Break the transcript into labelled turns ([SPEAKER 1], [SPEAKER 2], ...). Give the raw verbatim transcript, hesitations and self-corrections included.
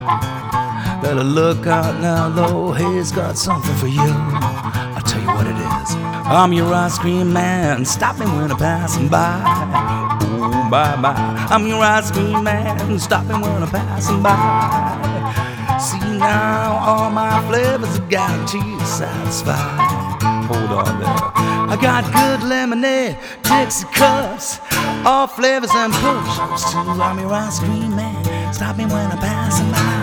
[SPEAKER 1] Better look out now, though, he's got something for you. I'll tell you what it is. I'm your ice cream man, stop me when I'm passing by. Oh, bye-bye. I'm your ice cream man, stop me when I'm passing by. See now, all my flavors are guaranteed to satisfy. Hold on there. I got good lemonade, Dixie cups, all flavors and push-ups too. I'm your ice cream man, stop me when I'm passing by.